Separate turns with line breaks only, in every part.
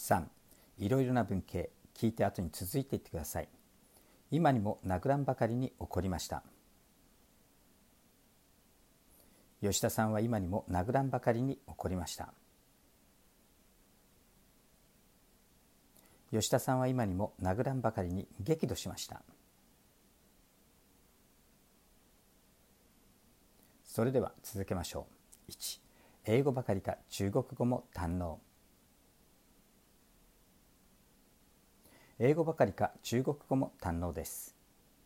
3. いろいろな文系、聞いて後に続いていってください。今にも殴らんばかりに起こりました。吉田さんは今にも殴らんばかりに起こりました。吉田さんは今にも殴らんばかりに激怒しました。それでは続けましょう。1. 英語ばかりか中国語も堪能。英語ばかりか中国語も堪能です。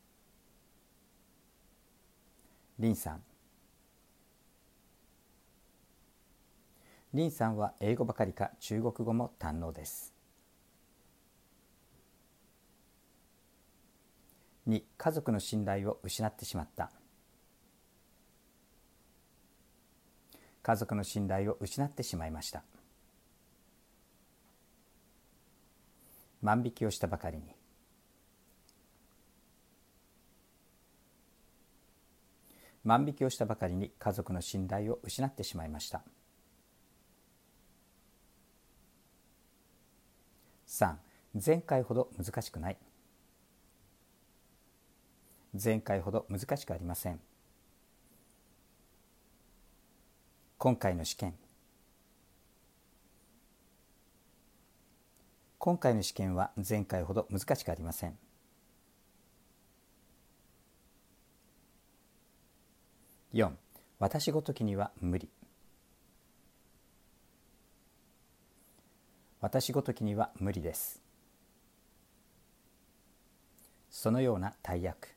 林さん。林さんは英語ばかりか中国語も堪能です。2. 家族の信頼を失ってしまった。家族の信頼を失ってしまいました。万引きをしたばかりに。万引きをしたばかりに家族の信頼を失ってしまいました。3. 前回ほど難しくない。前回ほど難しくありません。今回の試験。今回の試験は前回ほど難しくありません。4. 私ごときには無理。私ごときには無理です。そのような大役。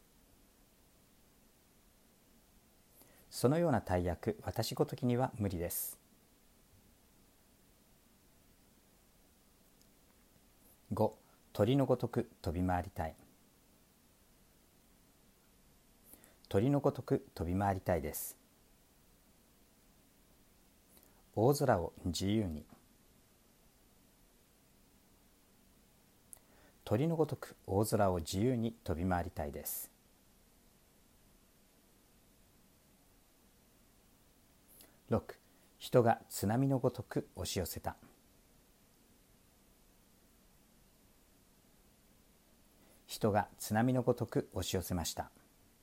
そのような大役、私ごときには無理です。5. 鳥のごとく飛び回りたい。鳥のごとく飛び回りたいです。大空を自由に。鳥のごとく大空を自由に飛び回りたいです。6. 人が津波のごとく押し寄せた。人が津波のごとく押し寄せました。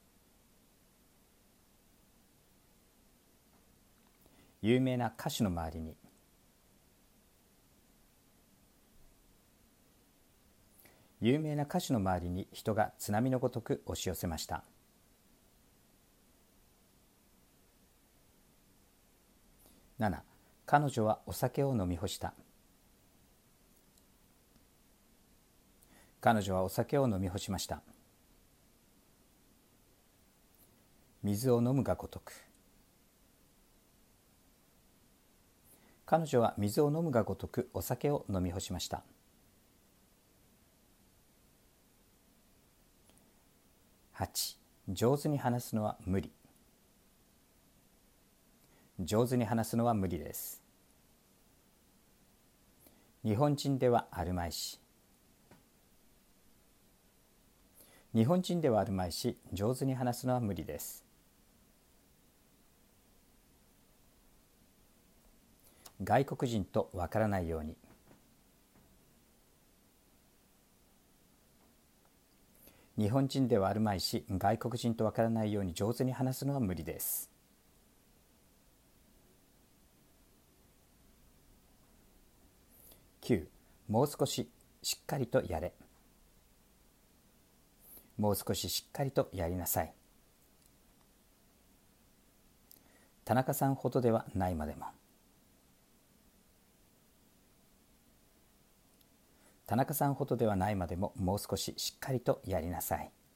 有名な歌手の周りに。有名な歌手の周りに人が津波のごとく押し寄せました。7. 彼女はお酒を飲み干した。彼女はお酒を飲み干しました。水を飲むがごとく。彼女は水を飲むがごとくお酒を飲み干しました。8. 上手に話すのは無理。上手に話すのは無理です。日本人ではあるまいし。日本人ではあるまいし、上手に話すのは無理です。外国人とわからないように。日本人ではあるまいし、外国人とわからないように上手に話すのは無理です。9. もう少ししっかりとやれ。もう少ししっかりとやりなさい。田中さんほどではないまでも。田中さんほどではないまでももう少ししっかりとやりなさい。